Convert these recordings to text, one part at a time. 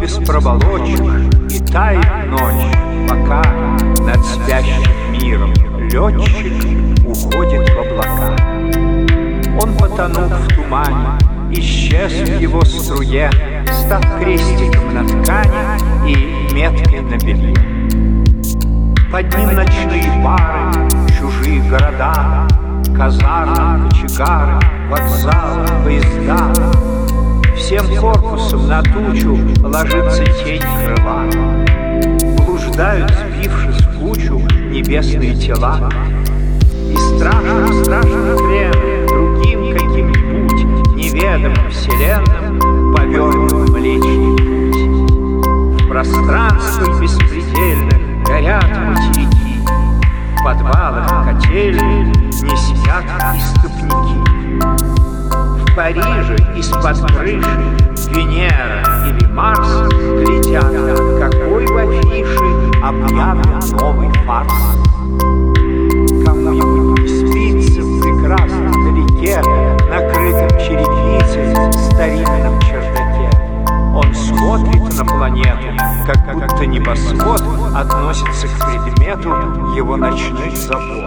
без проволочек, и тает ночь, пока над спящим миром летчик уходит в облака. Он потонул в тумане, исчез в его струе, став крестиком на ткани и меткой на белье. Под ним ночные бары, чужие города, казармы, кочегары, вокзалы, поезда. Всем корпусом на тучу ложится тень крыла. Блуждают, сбившись в кучу, небесные тела. И страшным кремлем, другим каким-нибудь неведомым вселенным повернут Млечный Путь. В пространстве беспредельных горят материки, в подвалах котельных не спят истопники. В Париже из-под крыши Венера или Марс глядят, какой в афише объявлен новый фарс. Кому-нибудь не спится в прекрасном далеке, накрытом черепицей старинном чердаке. Он смотрит на планету, как будто небосвод относится к предмету его ночных забот.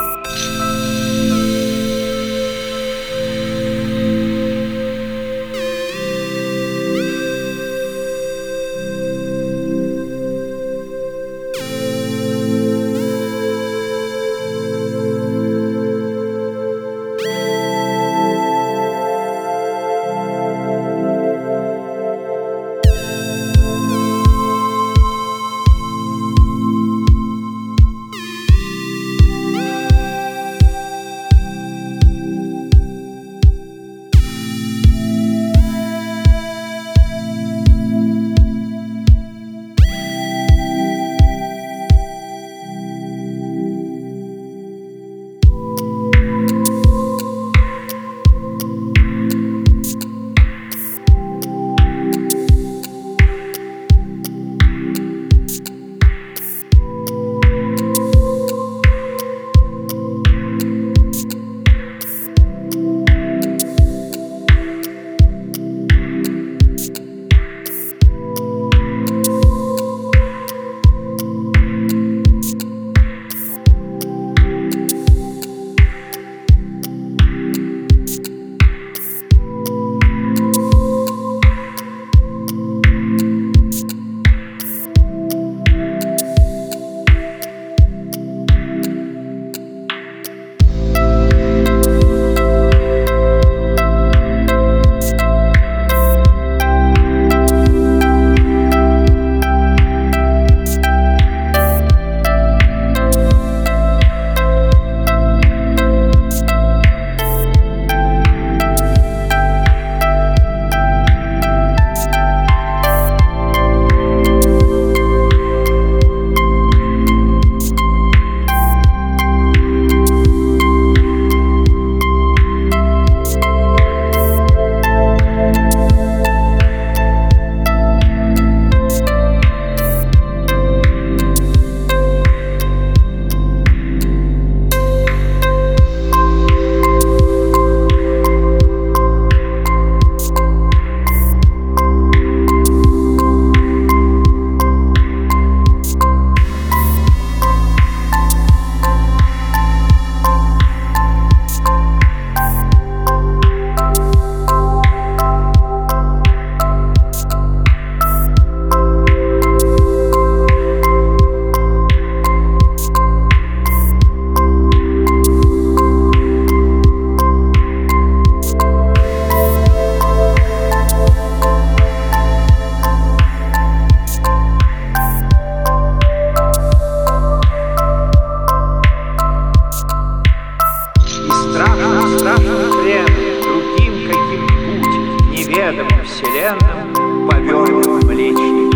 неведомым вселенным повернут Млечный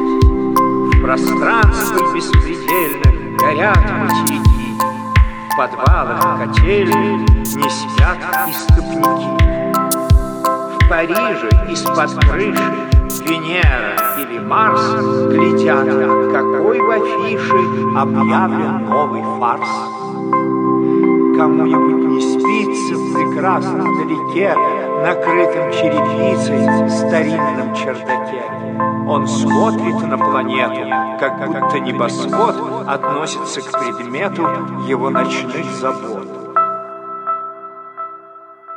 Путь. В пространстве беспредельных горят материки, в подвалах котельных не спят истопники. В Париже из-под крыши Венера или Марс глядят, какой в афише объявлен новый фарс. Кому-нибудь не спится в прекрасном прекрасно вдалеке, накрытым черепицей старинном чердаке. Он смотрит на планету, как будто небосвод относится к предмету его ночных забот.